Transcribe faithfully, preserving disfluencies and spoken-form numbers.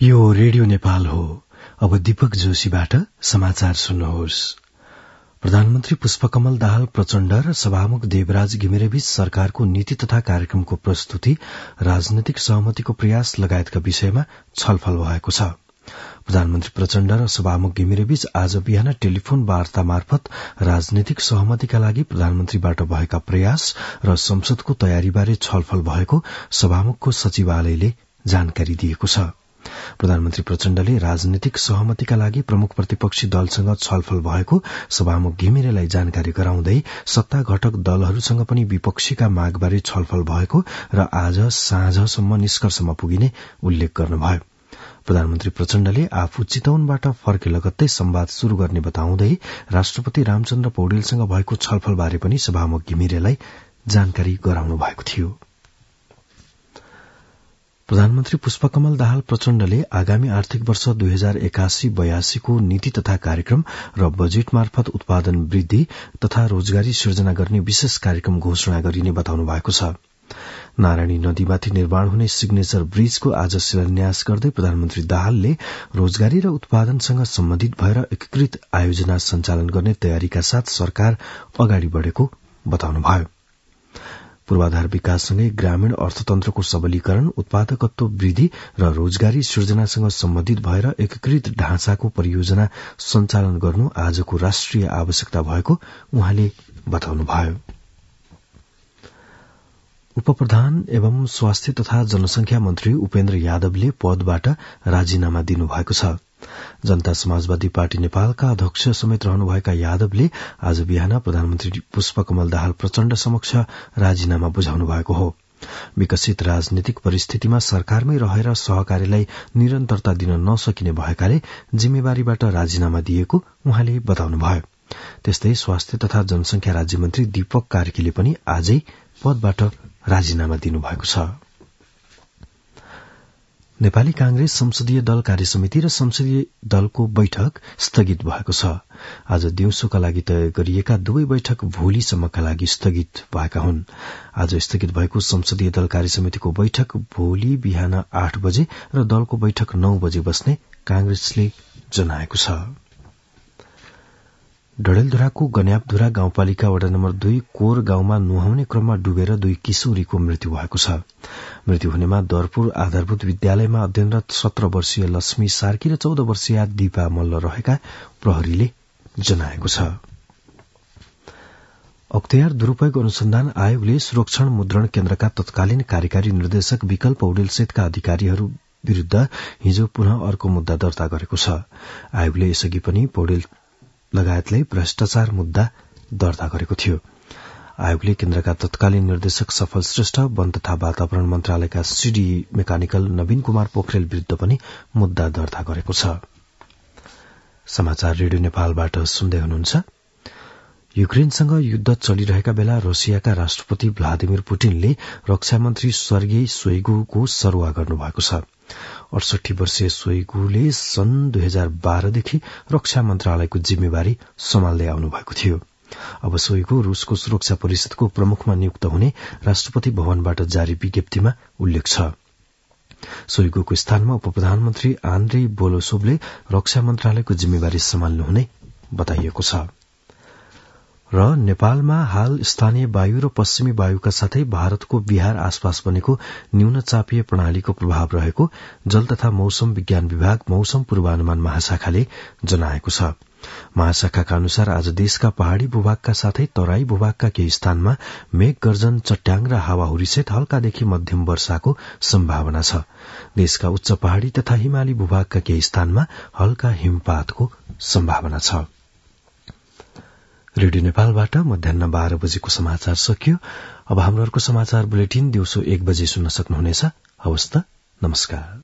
यो रेडियो नेपाल हो। अब दीपक जोशीबाट समाचार सुन्नुहोस्। प्रधानमन्त्री पुष्पकमल दाहाल प्रचण्ड र सभामुख देवराज घिमिरेबीच सरकारको नीति तथा कार्यक्रमको प्रस्तुति, राजनैतिक सहमतिको प्रयास लगायतका विषयमा छलफल भएको छ। प्रधानमन्त्री प्रचण्ड र सभामुख घिमिरेबीच आज बिहान टेलिफोन वार्ता मार्फत राजनैतिक सहमतिका लागि प्रधानमन्त्रीबाट भएका प्रयास र संसदको तयारीबारे छलफल भएको सभामुखको सचिवालयले जानकारी दिएको छ। प्रधानमन्त्री प्रचण्डले राजनीतिक सहमतिका लागि प्रमुख प्रतिपक्षी दलसँग छलफल भएको सभामुख घिमिरेलाई जानकारी गराउँदै सत्ता घटक दलहरूसँग पनि विपक्षीका मागबारे छलफल भएको र आज साँझसम्म निष्कर्षमा पुगिने उल्लेख गर्नुभयो। प्रधानमन्त्री प्रचण्डले आफू चितवनबाट फर्के लगत्तै संवाद शुरू गर्ने बताउँदै राष्ट्रपति रामचन्द्र पौडेलसँग भएको छलफलबारे पनि सभामुख घिमिरेलाई जानकारी गराउनु भएको थियो। प्रधानमन्त्री पुष्पकमल दाहाल प्रचण्डले आगामी आर्थिक वर्ष दुई हजार एकासी बयासीको नीति तथा कार्यक्रम र बजेट मार्फत उत्पादन वृद्धि तथा रोजगारी सृजना गर्ने विशेष कार्यक्रम घोषणा गरिने बताउनु भएको छ। नारायणी नदीमाथि निर्माण हुने सिग्नेचर ब्रिजको आज शिलान्यास गर्दै प्रधानमन्त्री दाहालले रोजगारी र उत्पादनसँग सम्बन्धित भएर एकीकृत आयोजना सञ्चालन गर्ने तयारीका साथ सरकार अगाडि बढ़ेको बताउनुभयो। पूर्वाधार विकाससँगै ग्रामीण अर्थतन्त्रको सबलीकरण, उत्पादकत्व वृद्धि र रोजगारी सृजनासँग सम्बन्धित भएर एकीकृत ढाँचाको परियोजना सञ्चालन गर्नु आजको राष्ट्रिय आवश्यकता भएको उहाँले बताउनुभयो। उपप्रधान एवं स्वास्थ्य तथा जनसंख्या मन्त्री उपेन्द्र यादवले पदबाट राजीनामा दिनुभएको छ। जनता समाजवादी पार्टी नेपालका अध्यक्ष समेत रहनुभएका यादवले आज बिहान प्रधानमन्त्री पुष्पकमल दाहाल प्रचण्ड समक्ष राजीनामा बुझाउनु भएको हो। विकसित राजनीतिक परिस्थितिमा सरकारमै रहेर सहकारीलाई निरन्तरता दिन नसकिने भएकाले जिम्मेवारीबाट राजीनामा दिएको उहाँले बताउनुभयो। त्यस्तै स्वास्थ्य तथा जनसंख्या राज्यमन्त्री दीपक कार्कीले पनि आजै पदबाट राजीनामा दिनुभएको छ। नेपाली कांग्रेस संसदीय दल कार्यसमिति र संसदीय दलको बैठक स्थगित भएको छ। आज दिउँसोका लागि तय गरिएका दुवै बैठक भोलिसम्मका लागि स्थगित भएका हुन्। आज स्थगित भएको संसदीय दल कार्यसमितिको बैठक भोलि बिहान आठ बजे र दलको बैठक नौ बजे बस्ने कांग्रेसले जनाएको छ। डडेलधुराको गन्यापधुरा गाउँपालिका वडा नम्बर दुई कोर गाउँमा नुहाउने क्रममा डुबेर दुई किशोरीको मृत्यु भएको छ। मृत्यु हुनेमा दरपुर आधारभूत विद्यालयमा अध्ययनरत सत्र वर्षीय लक्ष्मी सार्की र चौध वर्षीय दीपा मल्ल रहेका प्रहरीले जनाएको छ। अख्तियार दुरूपयोग अनुसन्धान आयोगले सुरक्षण मुद्रण केन्द्रका तत्कालीन कार्यकारी निर्देशक विकल्प पौडेलसहितका अधिकारीहरू विरूद्ध हिजो पुनः अर्को मुद्दा दर्ता गरेको छ। आयोगले यसअघि पनि पौडेल लगायतलाई भ्रष्टाचार मुद्दा दर्ता गरेको थियो। आयोगले केन्द्रका तत्कालीन निर्देशक सफल श्रेष्ठ, वन तथा वातावरण मन्त्रालयका सीडी मेकानिकल नवीन कुमार पोखरेल विरूद्ध पनि मुद्दा दर्ता गरेको छ। समाचार रेडियो नेपालबाट सुन्दै हुनुहुन्छ। युक्रेनसँग युद्ध चलिरहेका बेला रसियाका राष्ट्रपति भ्लादिमिर पुटिनले रक्षा मन्त्री सर्गेई शोइगुको सरुवा गर्नुभएको छ। अडसठी वर्षीय शोइगुले सन् दुई हजार बाह्रदेखि रक्षा मन्त्रालयको जिम्मेवारी सम्हाल्दै आउनुभएको थियो। अब शोइगु रूसको सुरक्षा परिषदको प्रमुखमा नियुक्त हुने राष्ट्रपति भवनबाट जारी विज्ञप्तिमा उल्लेख छ। शोइगुको स्थानमा उप प्रधानमन्त्री आन्द्रेई बोलोसोभले रक्षा मन्त्रालयको जिम्मेवारी सम्हाल्नुहुने बताइएको छ। र नेपालमा हाल स्थानीय वायु र पश्चिमी वायुका साथै भारतको बिहार आसपास बनेको न्यून चापीय प्रणालीको प्रभाव रहेको जल तथा मौसम विज्ञान विभाग मौसम पूर्वानुमान महाशाखाले जनाएको छ। महाशाखाका अनुसार आज देशका पहाड़ी भूभागका साथै तराई भूभागका केही स्थानमा मेघ गर्जन, चट्याङ र हावाहुरीसहित हल्कादेखि मध्यम वर्षाको सम्भावना छ। देशका उच्च पहाड़ी तथा हिमाली भूभागका केही स्थानमा हल्का हिमपातको सम्भावना छ। रेडियो नेपालबाट मध्याह बाह्र बजेको समाचार सकियो। अब हाम्रो अर्को समाचार बुलेटिन दिउँसो एक बजे सुन्न सक्नुहुनेछ। हवस् त, नमस्कार।